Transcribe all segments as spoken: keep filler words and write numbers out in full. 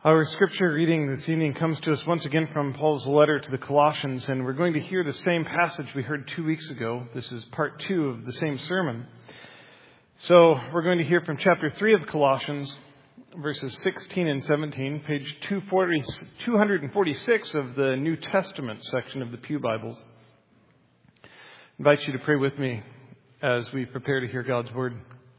Our scripture reading this evening comes to us once again from Paul's letter to the Colossians, and we're going to hear the same passage we heard two weeks ago. This is part two of the same sermon. So we're going to hear from chapter three of Colossians, verses sixteen and seventeen, page two forty-six of the New Testament section of the Pew Bibles. I invite you to pray with me as we prepare to hear God's Word.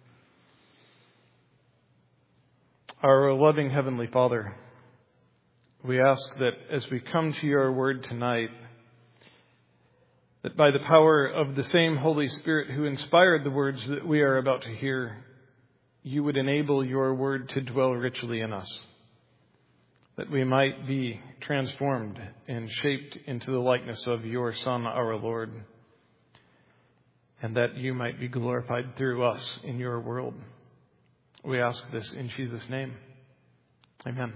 Our loving Heavenly Father, we ask that as we come to your word tonight, that by the power of the same Holy Spirit who inspired the words that we are about to hear, you would enable your word to dwell richly in us, that we might be transformed and shaped into the likeness of your Son, our Lord, and that you might be glorified through us in your world. We ask this in Jesus' name. Amen.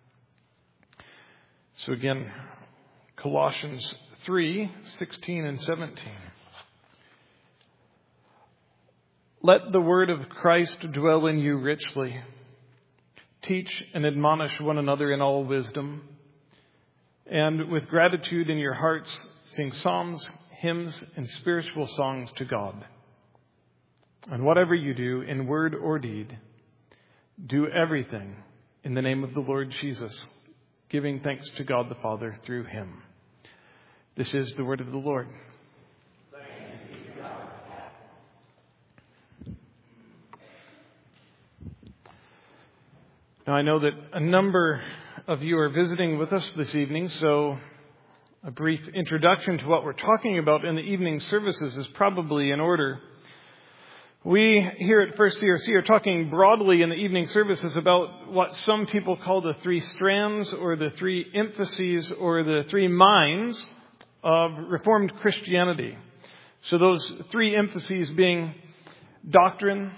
So again, Colossians three, sixteen and seventeen. Let the word of Christ dwell in you richly. Teach and admonish one another in all wisdom. And with gratitude in your hearts, sing psalms, hymns, and spiritual songs to God. And whatever you do, in word or deed, do everything in the name of the Lord Jesus, giving thanks to God the Father through him. This is the word of the Lord. Thanks be to God. Now, I know that a number of you are visiting with us this evening, so a brief introduction to what we're talking about in the evening services is probably in order. We here at First C R C are talking broadly in the evening services about what some people call the three strands or the three emphases or the three minds of Reformed Christianity. So those three emphases being doctrine,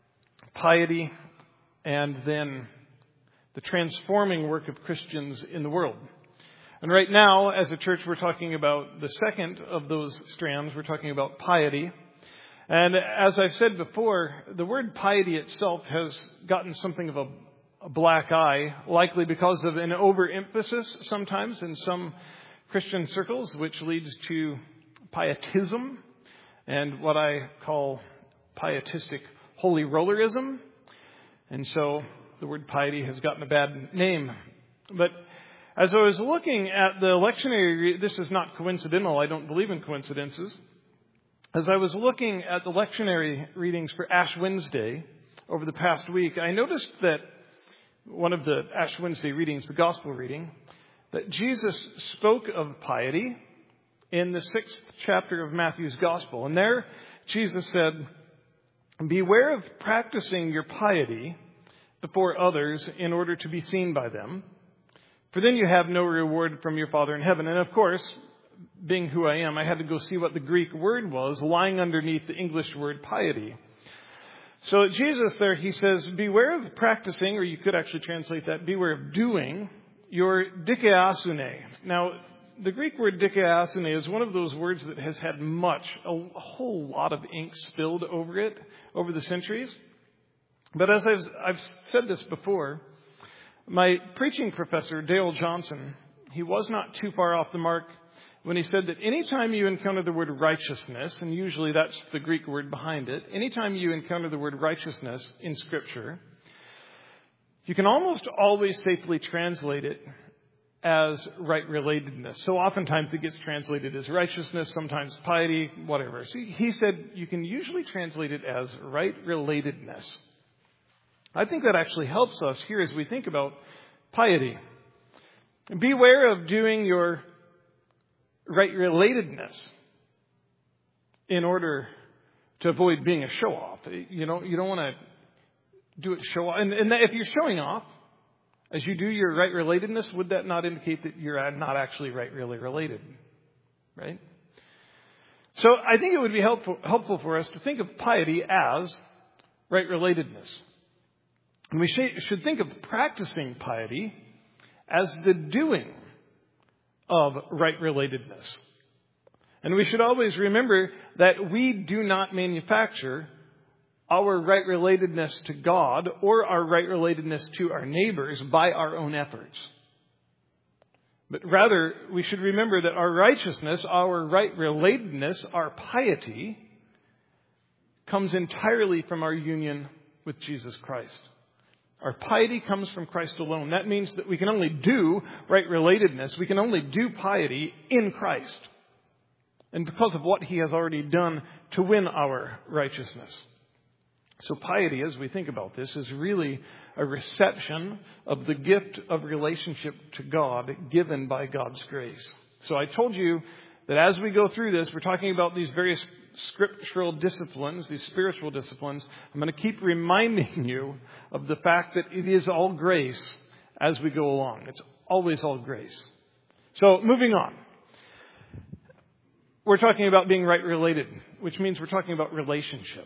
piety, and then the transforming work of Christians in the world. And right now, as a church, we're talking about the second of those strands. We're talking about piety. And as I've said before, the word piety itself has gotten something of a, a black eye, likely because of an overemphasis sometimes in some Christian circles, which leads to pietism and what I call pietistic holy rollerism. And so the word piety has gotten a bad name. But as I was looking at the lectionary, this is not coincidental. I don't believe in coincidences. As I was looking at the lectionary readings for Ash Wednesday over the past week, I noticed that one of the Ash Wednesday readings, the gospel reading, that Jesus spoke of piety in the sixth chapter of Matthew's gospel. And there Jesus said, "Beware of practicing your piety before others in order to be seen by them, for then you have no reward from your Father in heaven." And of course, being who I am, I had to go see what the Greek word was lying underneath the English word piety. So Jesus there, he says, beware of practicing, or you could actually translate that, beware of doing your dikaiosune. Now, the Greek word dikaiosune is one of those words that has had much, a, a whole lot of ink spilled over it over the centuries. But as I've, I've said this before, my preaching professor, Dale Johnson, he was not too far off the mark when he said that anytime you encounter the word righteousness, and usually that's the Greek word behind it, anytime you encounter the word righteousness in Scripture, you can almost always safely translate it as right relatedness. So oftentimes it gets translated as righteousness, sometimes piety, whatever. So he said you can usually translate it as right relatedness. I think that actually helps us here as we think about piety. Beware of doing your right relatedness in order to avoid being a show-off. You know, you don't want to do it show-off. And, and if you're showing off, as you do your right relatedness, would that not indicate that you're not actually right really related? Right? So I think it would be helpful, helpful for us to think of piety as right relatedness. And we should think of practicing piety as the doing of right relatedness. And we should always remember that we do not manufacture our right relatedness to God or our right relatedness to our neighbors by our own efforts. But rather, we should remember that our righteousness, our right relatedness, our piety, comes entirely from our union with Jesus Christ. Our piety comes from Christ alone. That means that we can only do right relatedness, we can only do piety in Christ. And because of what He has already done to win our righteousness. So piety, as we think about this, is really a reception of the gift of relationship to God given by God's grace. So I told you that as we go through this, we're talking about these various scriptural disciplines, these spiritual disciplines. I'm going to keep reminding you of the fact that it is all grace as we go along. It's always all grace. So moving on. We're talking about being right related, which means we're talking about relationship.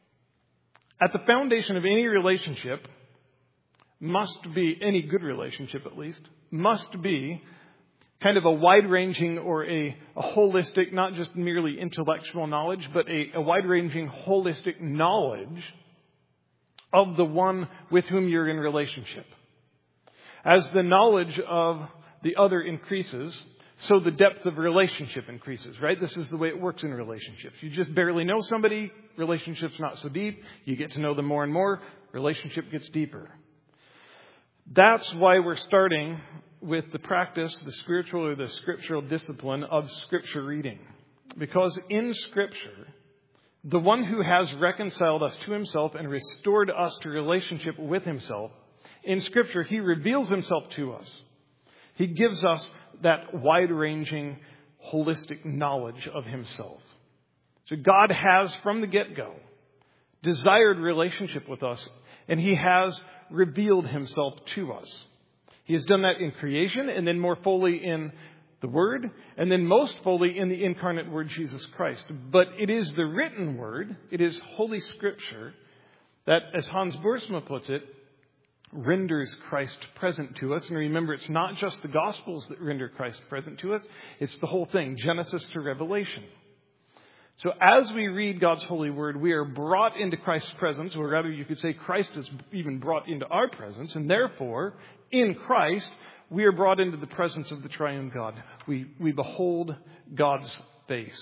At the foundation of any relationship must be, any good relationship at least, must be kind of a wide-ranging or a, a holistic, not just merely intellectual knowledge, but a, a wide-ranging holistic knowledge of the one with whom you're in relationship. As the knowledge of the other increases, so the depth of relationship increases, right? This is the way it works in relationships. You just barely know somebody, relationship's not so deep. You get to know them more and more, relationship gets deeper. That's why we're starting with the practice, the spiritual or the scriptural discipline of Scripture reading. Because in Scripture, the one who has reconciled us to Himself and restored us to relationship with Himself, in Scripture, He reveals Himself to us. He gives us that wide-ranging, holistic knowledge of Himself. So God has, from the get-go, desired relationship with us, and He has revealed Himself to us. He has done that in creation, and then more fully in the Word, and then most fully in the incarnate Word, Jesus Christ. But it is the written Word, it is Holy Scripture, that, as Hans Boersma puts it, renders Christ present to us. And remember, it's not just the Gospels that render Christ present to us. It's the whole thing, Genesis to Revelation. So as we read God's holy word, we are brought into Christ's presence, or rather you could say Christ is even brought into our presence. And therefore, in Christ, we are brought into the presence of the triune God. We, we behold God's face.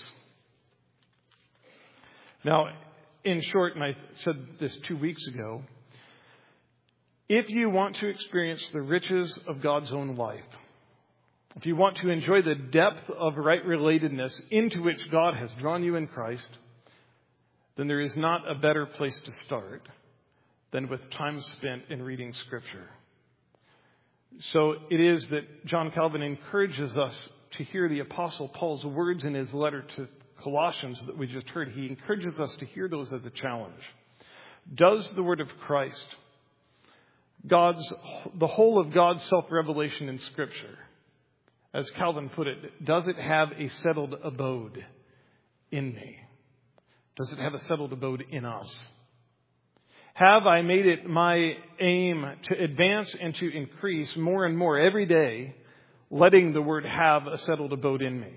Now, in short, and I said this two weeks ago, if you want to experience the riches of God's own life, if you want to enjoy the depth of right relatedness into which God has drawn you in Christ, then there is not a better place to start than with time spent in reading Scripture. So it is that John Calvin encourages us to hear the Apostle Paul's words in his letter to Colossians that we just heard. He encourages us to hear those as a challenge. Does the word of Christ, God's, the whole of God's self-revelation in Scripture, as Calvin put it, does it have a settled abode in me? Does it have a settled abode in us? Have I made it my aim to advance and to increase more and more every day, letting the word have a settled abode in me?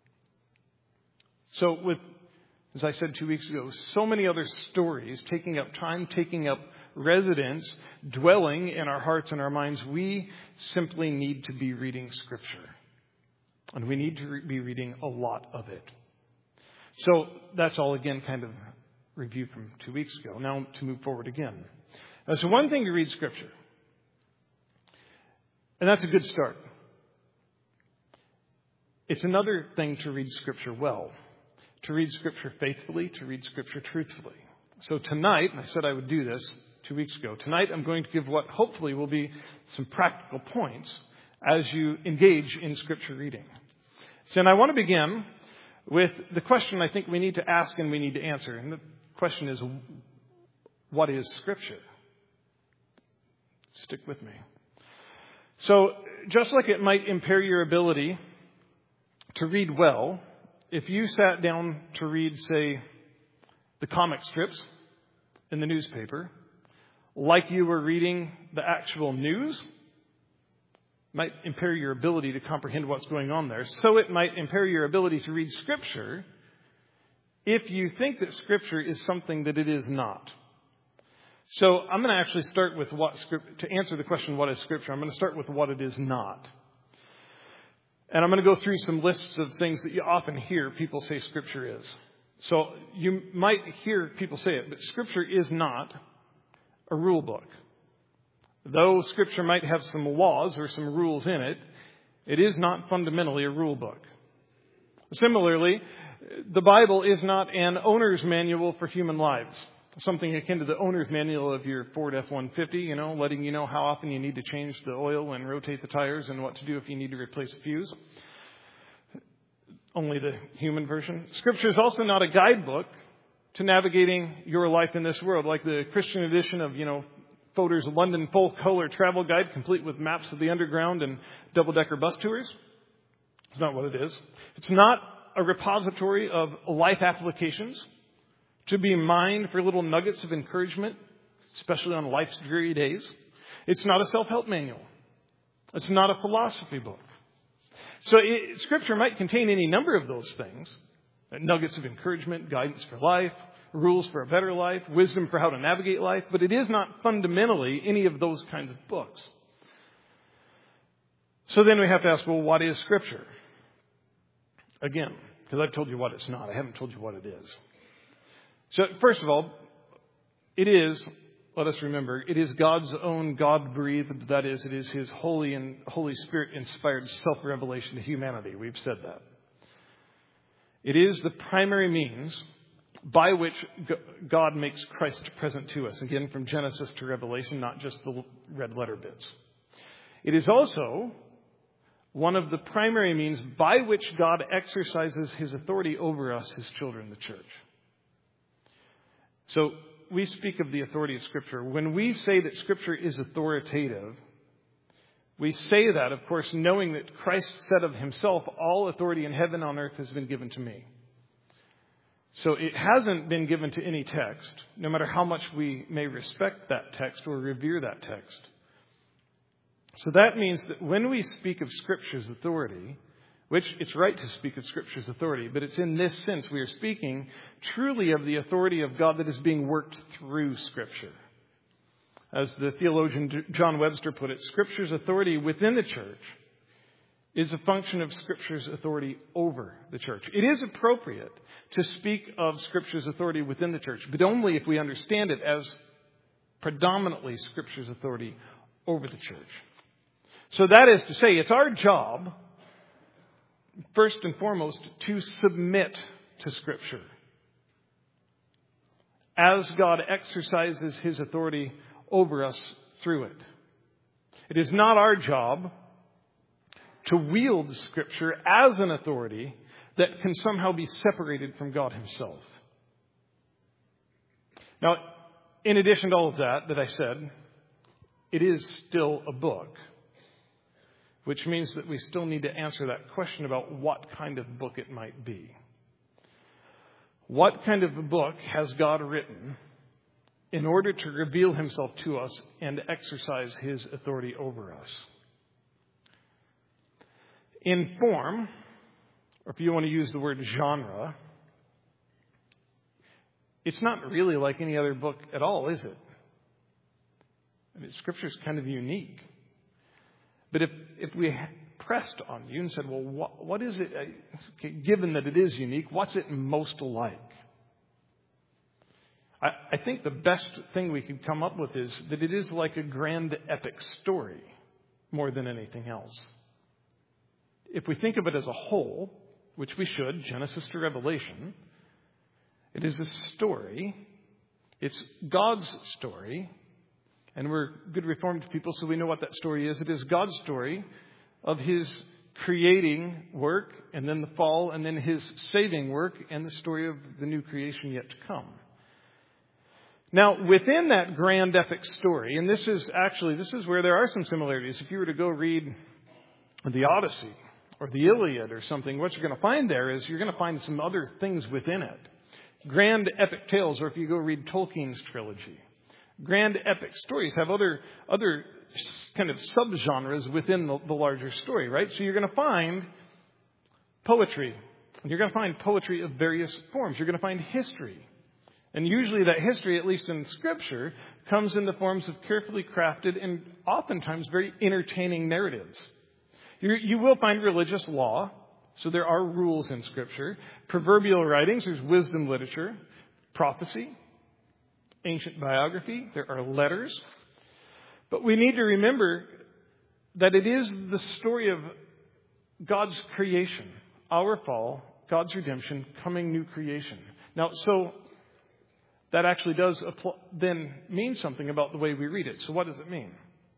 So with, as I said two weeks ago, so many other stories taking up time, taking up residence, dwelling in our hearts and our minds, we simply need to be reading Scripture. And we need to re- be reading a lot of it. So that's all, again, kind of review from two weeks ago. Now to move forward again. Now, so one thing to read Scripture. And that's a good start. It's another thing to read Scripture well. To read Scripture faithfully, to read Scripture truthfully. So tonight, and I said I would do this two weeks ago, tonight I'm going to give what hopefully will be some practical points as you engage in Scripture reading. So, and I want to begin with the question I think we need to ask and we need to answer. And the question is, what is Scripture? Stick with me. So, just like it might impair your ability to read well, if you sat down to read, say, the comic strips in the newspaper, like you were reading the actual news, might impair your ability to comprehend what's going on there. So it might impair your ability to read Scripture if you think that Scripture is something that it is not. So I'm going to actually start with what script, to answer the question, what is Scripture? I'm going to start with what it is not. And I'm going to go through some lists of things that you often hear people say Scripture is. So you might hear people say it, but Scripture is not a rule book. Though Scripture might have some laws or some rules in it, it is not fundamentally a rule book. Similarly, the Bible is not an owner's manual for human lives. Something akin to the owner's manual of your Ford F one fifty, you know, letting you know how often you need to change the oil and rotate the tires and what to do if you need to replace a fuse. Only the human version. Scripture is also not a guidebook to navigating your life in this world, like the Christian edition of, you know, Fodor's London full-color travel guide, complete with maps of the underground and double-decker bus tours. It's not what it is. It's not a repository of life applications to be mined for little nuggets of encouragement, especially on life's dreary days. It's not a self-help manual. It's not a philosophy book. So it, Scripture might contain any number of those things. Nuggets of encouragement, guidance for life, rules for a better life, wisdom for how to navigate life. But it is not fundamentally any of those kinds of books. So then we have to ask, well, what is Scripture? Again, because I've told you what it's not. I haven't told you what it is. So first of all, it is, let us remember, it is God's own God-breathed, that is, it is His Holy and Holy Spirit-inspired self-revelation to humanity. We've said that. It is the primary means by which God makes Christ present to us. Again, from Genesis to Revelation, not just the red letter bits. It is also one of the primary means by which God exercises His authority over us, His children, the church. So we speak of the authority of Scripture. When we say that Scripture is authoritative, we say that, of course, knowing that Christ said of Himself, all authority in heaven and on earth has been given to me. So it hasn't been given to any text, no matter how much we may respect that text or revere that text. So that means that when we speak of Scripture's authority, which it's right to speak of Scripture's authority, but it's in this sense we are speaking truly of the authority of God that is being worked through Scripture. As the theologian John Webster put it, Scripture's authority within the church is a function of Scripture's authority over the church. It is appropriate to speak of Scripture's authority within the church, but only if we understand it as predominantly Scripture's authority over the church. So that is to say, it's our job, first and foremost, to submit to Scripture as God exercises His authority over us through it. It is not our job to wield Scripture as an authority that can somehow be separated from God Himself. Now, in addition to all of that that I said, it is still a book, which means that we still need to answer that question about what kind of book it might be. What kind of a book has God written in order to reveal Himself to us and exercise His authority over us? In form, or if you want to use the word genre, it's not really like any other book at all, is it? I mean, Scripture is kind of unique. But if, if we pressed on you and said, well, what, what is it, okay, given that it is unique, what's it most like? I, I think the best thing we could come up with is that it is like a grand epic story more than anything else. If we think of it as a whole, which we should, Genesis to Revelation, it is a story. It's God's story. And we're good Reformed people, so we know what that story is. It is God's story of His creating work, and then the fall, and then His saving work, and the story of the new creation yet to come. Now, within that grand epic story, and this is actually, this is where there are some similarities. If you were to go read the Odyssey or the Iliad or something, what you're going to find there is you're going to find some other things within it. Grand epic tales, or if you go read Tolkien's trilogy. Grand epic stories have other other kind of subgenres within the, the larger story, right? So you're going to find poetry. And you're going to find poetry of various forms. You're going to find history. And usually that history, at least in Scripture, comes in the forms of carefully crafted and oftentimes very entertaining narratives. You, you will find religious law, so there are rules in Scripture. Proverbial writings, there's wisdom literature, prophecy, ancient biography, there are letters. But we need to remember that it is the story of God's creation, our fall, God's redemption, coming new creation. Now, so that actually does apply, then mean something about the way we read it. So what does it mean?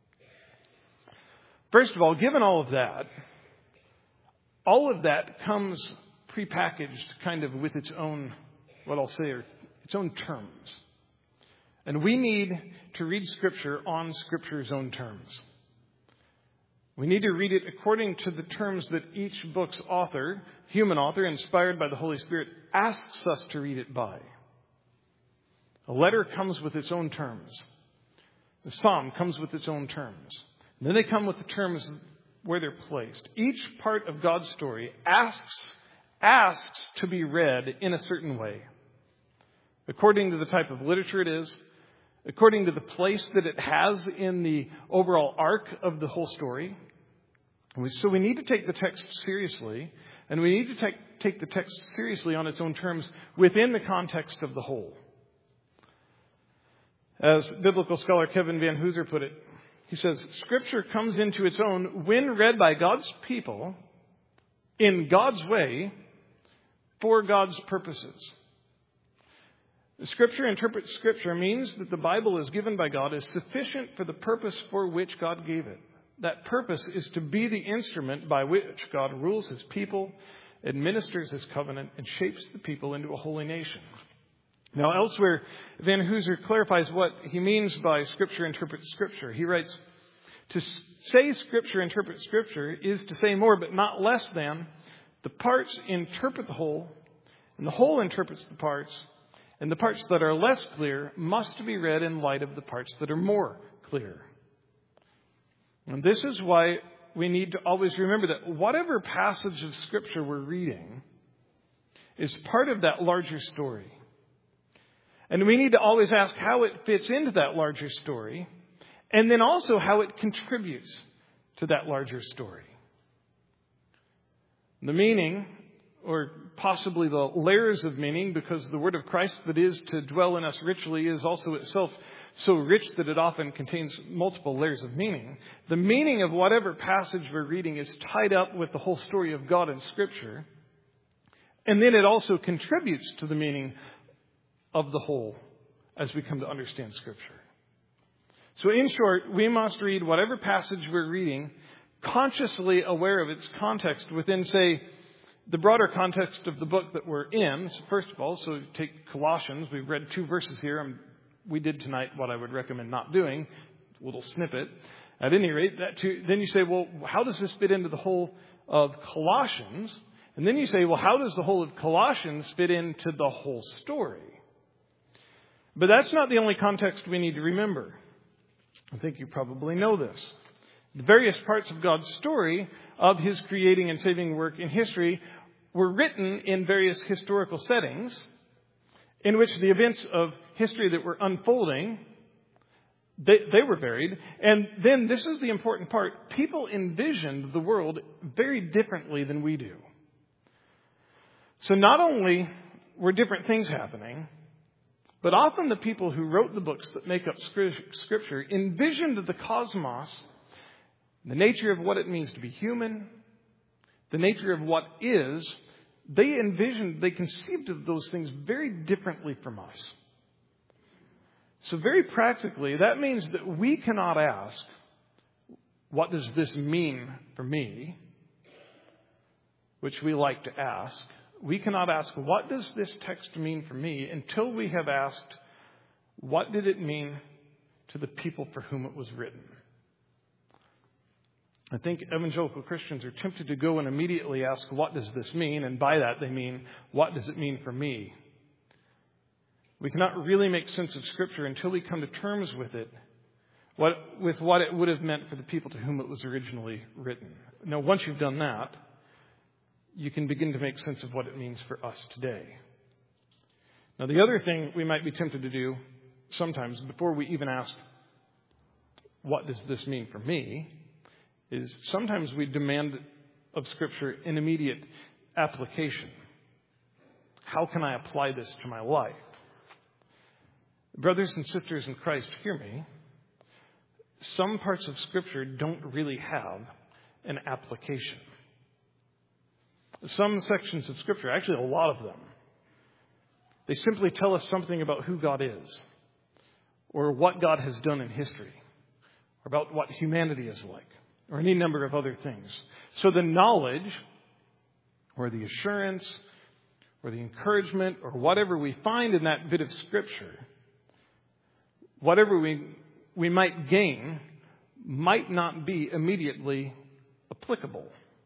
First of all, given all of that, all of that comes prepackaged kind of with its own, what I'll say, are its own terms. And we need to read Scripture on Scripture's own terms. We need to read it according to the terms that each book's author, human author, inspired by the Holy Spirit, asks us to read it by. A letter comes with its own terms. The psalm comes with its own terms. And then they come with the terms where they're placed. Each part of God's story asks, asks to be read in a certain way, according to the type of literature it is, according to the place that it has in the overall arc of the whole story. So we need to take the text seriously, and we need to take, take the text seriously on its own terms within the context of the whole. As biblical scholar Kevin Van Hooser put it, he says, Scripture comes into its own when read by God's people in God's way for God's purposes. Scripture interprets Scripture means that the Bible is given by God as sufficient for the purpose for which God gave it. That purpose is to be the instrument by which God rules His people, administers His covenant, and shapes the people into a holy nation. Now, elsewhere, Van Hooser clarifies what he means by Scripture interprets Scripture. He writes, to say Scripture interprets Scripture is to say more, but not less than, the parts interpret the whole, and the whole interprets the parts, and the parts that are less clear must be read in light of the parts that are more clear. And this is why we need to always remember that whatever passage of Scripture we're reading is part of that larger story. And we need to always ask how it fits into that larger story, and then also how it contributes to that larger story. The meaning, or possibly the layers of meaning, because the word of Christ that is to dwell in us richly is also itself so rich that it often contains multiple layers of meaning. The meaning of whatever passage we're reading is tied up with the whole story of God in Scripture, and then it also contributes to the meaning of the whole as we come to understand Scripture. So in short, we must read whatever passage we're reading consciously aware of its context within, say, the broader context of the book that we're in. So first of all, so take Colossians. We've read two verses here. And we did tonight what I would recommend not doing, a little snippet. At any rate, that too, then you say, well, how does this fit into the whole of Colossians? And then you say, well, how does the whole of Colossians fit into the whole story? But that's not the only context we need to remember. I think you probably know this. The various parts of God's story of His creating and saving work in history were written in various historical settings in which the events of history that were unfolding, they, they were varied. And then this is the important part. People envisioned the world very differently than we do. So not only were different things happening, but often the people who wrote the books that make up Scripture envisioned the cosmos, the nature of what it means to be human, the nature of what is. They envisioned, they conceived of those things very differently from us. So very practically, that means that we cannot ask, what does this mean for me? Which we like to ask. We cannot ask, what does this text mean for me, until we have asked, what did it mean to the people for whom it was written? I think evangelical Christians are tempted to go and immediately ask, what does this mean? And by that they mean, what does it mean for me? We cannot really make sense of Scripture until we come to terms with it, what, with what it would have meant for the people to whom it was originally written. Now, once you've done that, you can begin to make sense of what it means for us today. Now, the other thing we might be tempted to do sometimes, before we even ask, what does this mean for me, is sometimes we demand of Scripture an immediate application. How can I apply this to my life? Brothers and sisters in Christ, hear me. Some parts of Scripture don't really have an application. Some sections of Scripture, actually a lot of them, they simply tell us something about who God is, or what God has done in history, or about what humanity is like, or any number of other things. So the knowledge, or the assurance, or the encouragement, or whatever we find in that bit of Scripture, whatever we we might gain, might not be immediately applicable.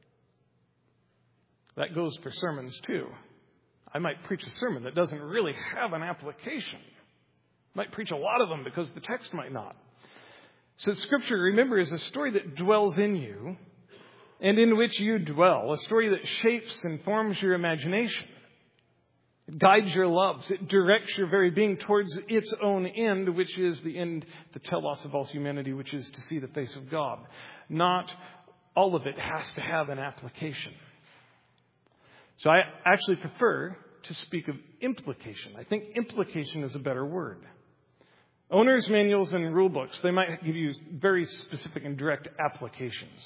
That goes for sermons too. I might preach a sermon that doesn't really have an application. I might preach a lot of them because the text might not. So Scripture, remember, is a story that dwells in you and in which you dwell. A story that shapes and forms your imagination. It guides your loves. It directs your very being towards its own end, which is the end, the telos of all humanity, which is to see the face of God. Not all of it has to have an application. So I actually prefer to speak of implication. I think implication is a better word. Owner's manuals and rule books, they might give you very specific and direct applications.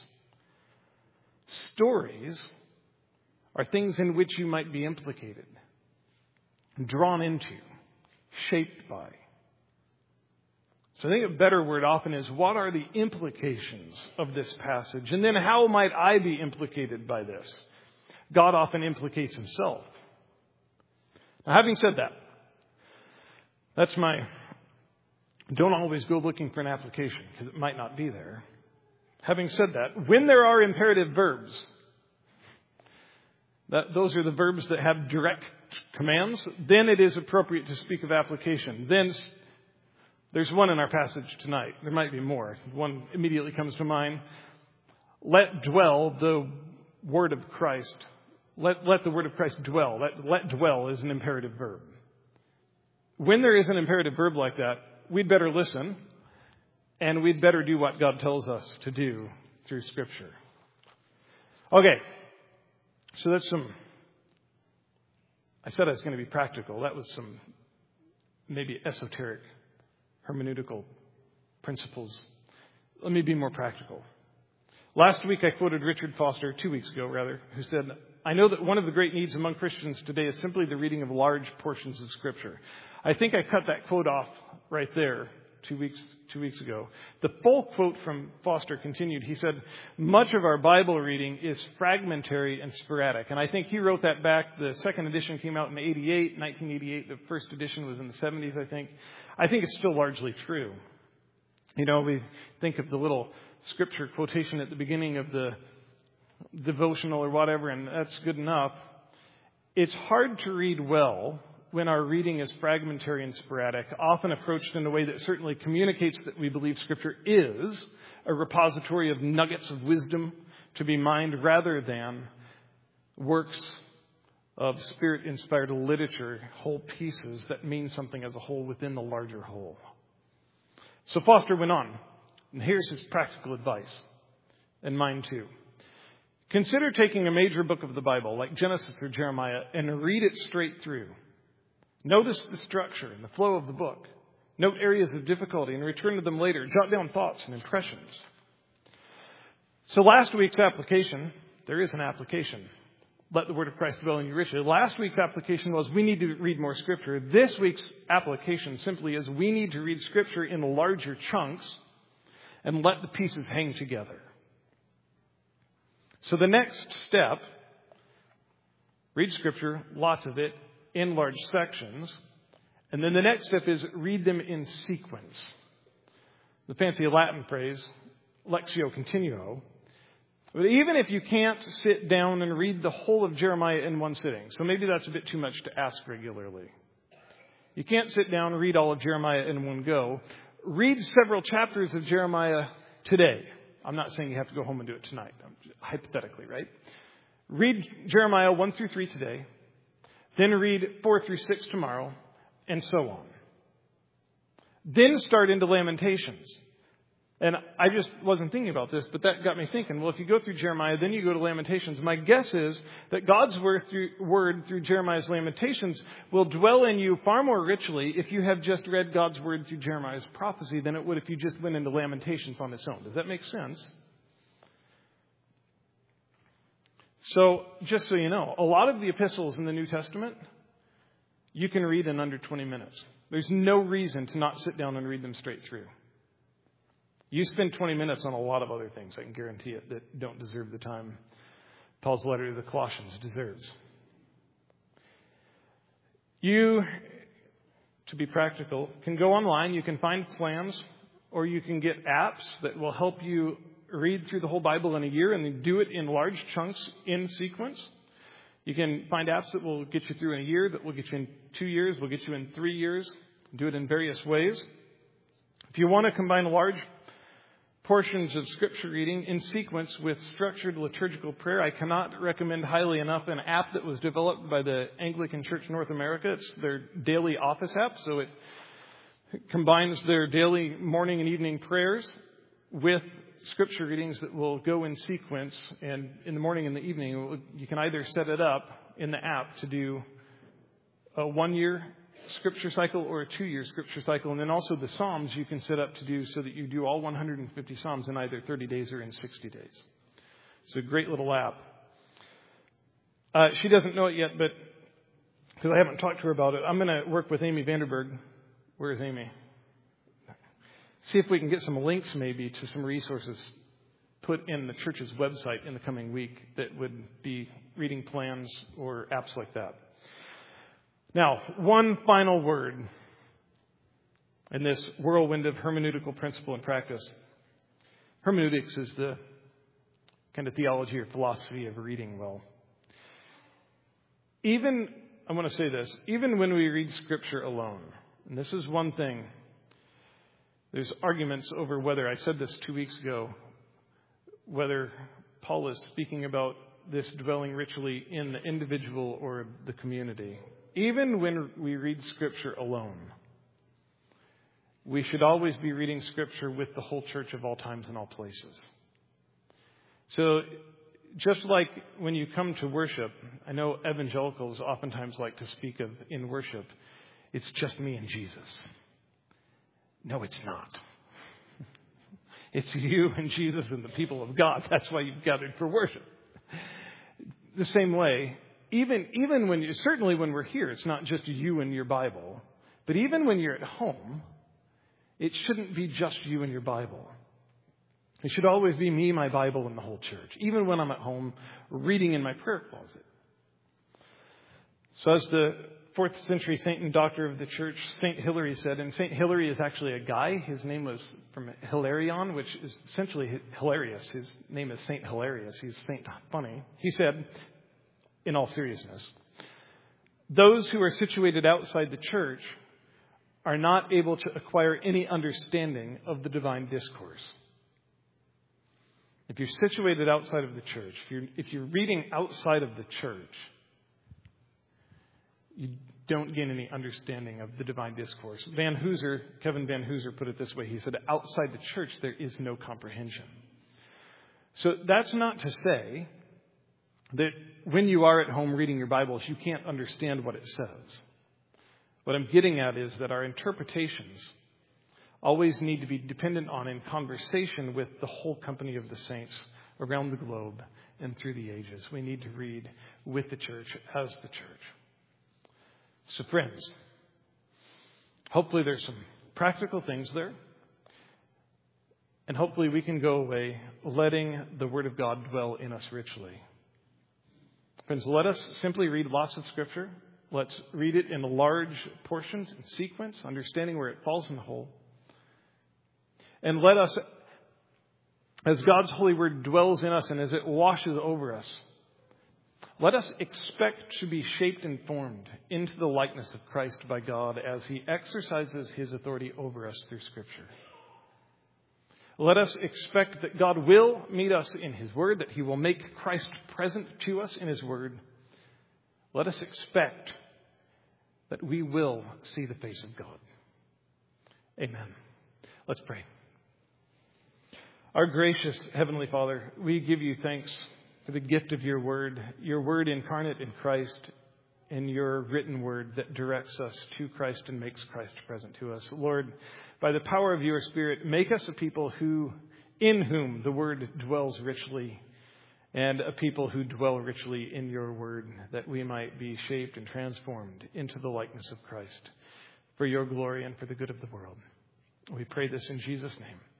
Stories are things in which you might be implicated, drawn into, shaped by. So I think a better word often is, what are the implications of this passage? And then how might I be implicated by this? God often implicates himself. Now, having said that, that's my, don't always go looking for an application because it might not be there. Having said that, when there are imperative verbs, that those are the verbs that have direct commands, then it is appropriate to speak of application. Then there's one in our passage tonight. There might be more. One immediately comes to mind. Let dwell the word of Christ. Let, let the word of Christ dwell. Let, let dwell is an imperative verb. When there is an imperative verb like that, we'd better listen, and we'd better do what God tells us to do through Scripture. Okay, so that's some, I said I was going to be practical. That was some maybe esoteric hermeneutical principles. Let me be more practical. Last week I quoted Richard Foster, two weeks ago rather, who said, I know that one of the great needs among Christians today is simply the reading of large portions of Scripture. I think I cut that quote off right there two weeks two weeks ago. The full quote from Foster continued. He said, much of our Bible reading is fragmentary and sporadic. And I think he wrote that back. The second edition came out in eighty-eight, nineteen eighty-eight. The first edition was in the seventies, I think. I think it's still largely true. You know, we think of the little Scripture quotation at the beginning of the devotional or whatever, and that's good enough. It's hard to read well when our reading is fragmentary and sporadic, often approached in a way that certainly communicates that we believe Scripture is a repository of nuggets of wisdom to be mined rather than works of Spirit-inspired literature, whole pieces that mean something as a whole within the larger whole. So Foster went on, and here's his practical advice, and mine too. Consider taking a major book of the Bible, like Genesis or Jeremiah, and read it straight through. Notice the structure and the flow of the book. Note areas of difficulty and return to them later. Jot down thoughts and impressions. So last week's application, there is an application. Let the word of Christ dwell in you richly. Last week's application was we need to read more Scripture. This week's application simply is we need to read Scripture in larger chunks and let the pieces hang together. So the next step, read Scripture, lots of it, in large sections. And then the next step is read them in sequence. The fancy Latin phrase, lectio continuo. But even if you can't sit down and read the whole of Jeremiah in one sitting, so maybe that's a bit too much to ask regularly. You can't sit down and read all of Jeremiah in one go. Read several chapters of Jeremiah today. I'm not saying you have to go home and do it tonight. Hypothetically, right? Read Jeremiah one through three today. Then read four through six tomorrow. and so on. Then start into Lamentations. And I just wasn't thinking about this, but that got me thinking, well, if you go through Jeremiah, then you go to Lamentations. My guess is that God's word through, word through Jeremiah's Lamentations will dwell in you far more richly if you have just read God's word through Jeremiah's prophecy than it would if you just went into Lamentations on its own. Does that make sense? So, just so you know, a lot of the epistles in the New Testament, you can read in under twenty minutes. There's no reason to not sit down and read them straight through. You spend twenty minutes on a lot of other things, I can guarantee it, that don't deserve the time Paul's letter to the Colossians deserves. You, to be practical, can go online, you can find plans, or you can get apps that will help you read through the whole Bible in a year and then do it in large chunks in sequence. You can find apps that will get you through in a year, that will get you in two years, will get you in three years. Do it in various ways. If you want to combine large portions of Scripture reading in sequence with structured liturgical prayer, I cannot recommend highly enough an app that was developed by the Anglican Church North America. It's their daily office app, so it combines their daily morning and evening prayers with Scripture readings that will go in sequence, and in the morning and the evening, you can either set it up in the app to do a one-year Scripture cycle or a two-year Scripture cycle, and then also the Psalms you can set up to do so that you do all one hundred fifty Psalms in either thirty days or in sixty days. It's a great little app. Uh, she doesn't know it yet, but because I haven't talked to her about it, I'm going to work with Amy Vanderberg. Where is Amy? See if we can get some links maybe to some resources put in the church's website in the coming week that would be reading plans or apps like that. Now, one final word in this whirlwind of hermeneutical principle and practice. Hermeneutics is the kind of theology or philosophy of reading well. Even, I want to say this, even when we read Scripture alone, and this is one thing, there's arguments over whether, I said this two weeks ago, whether Paul is speaking about this dwelling richly in the individual or the community. Even when we read Scripture alone, we should always be reading Scripture with the whole church of all times and all places. So just like when you come to worship, I know evangelicals oftentimes like to speak of in worship, it's just me and Jesus. No, it's not. It's you and Jesus and the people of God. That's why you've gathered for worship. The same way, even even when you, certainly when we're here, it's not just you and your Bible. But even when you're at home, it shouldn't be just you and your Bible. It should always be me, my Bible, and the whole church. Even when I'm at home reading in my prayer closet. So as the fourth century saint and doctor of the church, Saint Hilary said, and Saint Hilary is actually a guy. His name was from Hilarion, which is essentially hilarious. His name is Saint Hilarious. He's Saint Funny. He said, in all seriousness, those who are situated outside the church are not able to acquire any understanding of the divine discourse. If you're situated outside of the church, if you're, if you're reading outside of the church, you don't gain any understanding of the divine discourse. Van Hooser, Kevin Van Hooser put it this way. He said, outside the church, there is no comprehension. So that's not to say that when you are at home reading your Bibles, you can't understand what it says. What I'm getting at is that our interpretations always need to be dependent on in conversation with the whole company of the saints around the globe and through the ages. We need to read with the church as the church. So friends, hopefully there's some practical things there. And hopefully we can go away letting the Word of God dwell in us richly. Friends, let us simply read lots of Scripture. Let's read it in large portions in sequence, understanding where it falls in the whole. And let us, as God's holy Word dwells in us and as it washes over us, let us expect to be shaped and formed into the likeness of Christ by God as He exercises His authority over us through Scripture. Let us expect that God will meet us in His Word, that He will make Christ present to us in His Word. Let us expect that we will see the face of God. Amen. Let's pray. Our gracious Heavenly Father, we give you thanks for the gift of your word, your word incarnate in Christ, and your written word that directs us to Christ and makes Christ present to us. Lord, by the power of your Spirit, make us a people who, in whom the word dwells richly, and a people who dwell richly in your word, that we might be shaped and transformed into the likeness of Christ for your glory and for the good of the world. We pray this in Jesus' name.